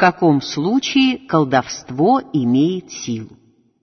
каком случае колдовство имеет силу?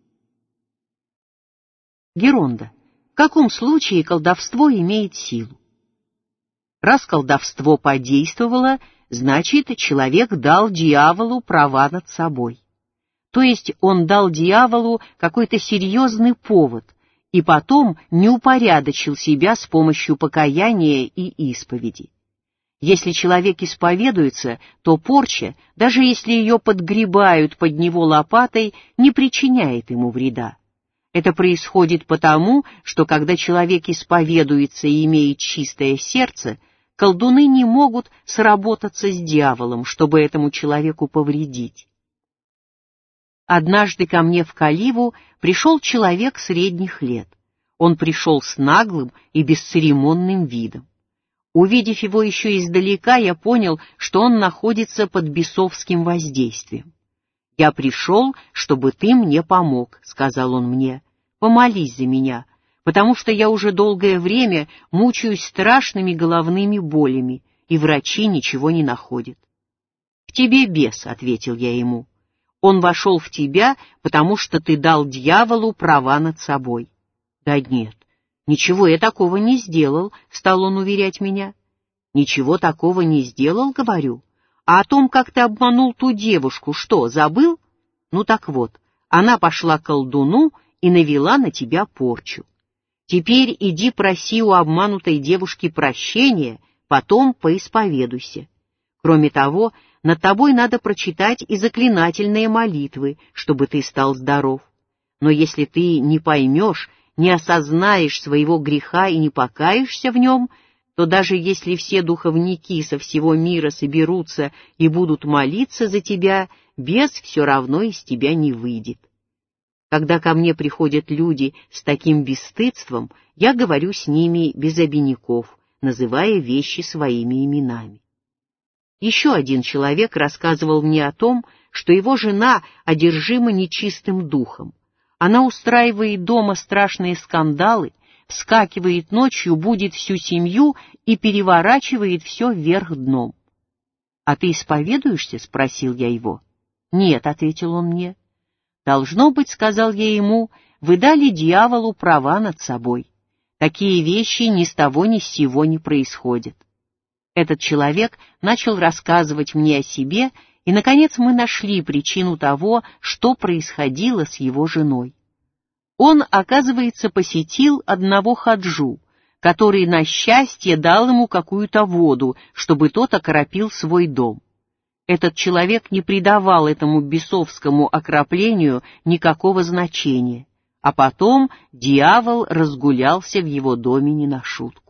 Геронда. В каком случае колдовство имеет силу? Раз колдовство подействовало, значит, человек дал дьяволу права над собой. То есть он дал дьяволу какой-то серьезный повод, и потом не упорядочил себя с помощью покаяния и исповеди. Если человек исповедуется, то порча, даже если ее подгребают под него лопатой, не причиняет ему вреда. Это происходит потому, что когда человек исповедуется и имеет чистое сердце, колдуны не могут сработаться с дьяволом, чтобы этому человеку повредить. Однажды ко мне в Каливу пришел человек средних лет. Он пришел с наглым и бесцеремонным видом. Увидев его еще издалека, я понял, что он находится под бесовским воздействием. «Я пришел, чтобы ты мне помог», — сказал он мне. «Помолись за меня, потому что я уже долгое время мучаюсь страшными головными болями, и врачи ничего не находят». «В тебе бес», — ответил я ему. «Он вошел в тебя, потому что ты дал дьяволу права над собой». «Да нет, ничего я такого не сделал», — стал он уверять меня. «Ничего такого не сделал, говорю. А о том, как ты обманул ту девушку, что, забыл? Ну так вот, она пошла к колдуну и навела на тебя порчу. Теперь иди проси у обманутой девушки прощения, потом поисповедуйся. Кроме того, над тобой надо прочитать и заклинательные молитвы, чтобы ты стал здоров. Но если ты не поймешь, не осознаешь своего греха и не покаешься в нем, то даже если все духовники со всего мира соберутся и будут молиться за тебя, бес все равно из тебя не выйдет. Когда ко мне приходят люди с таким бесстыдством, я говорю с ними без обиняков, называя вещи своими именами». Еще один человек рассказывал мне о том, что его жена одержима нечистым духом. Она устраивает дома страшные скандалы, вскакивает ночью, будит всю семью и переворачивает все вверх дном. «А ты исповедуешься?» — спросил я его. «Нет», — ответил он мне. «Должно быть, — сказал я ему, — вы дали дьяволу права над собой. Такие вещи ни с того ни с сего не происходят». Этот человек начал рассказывать мне о себе, и, наконец, мы нашли причину того, что происходило с его женой. Он, оказывается, посетил одного хаджу, который на счастье дал ему какую-то воду, чтобы тот окропил свой дом. Этот человек не придавал этому бесовскому окроплению никакого значения, а потом дьявол разгулялся в его доме не на шутку.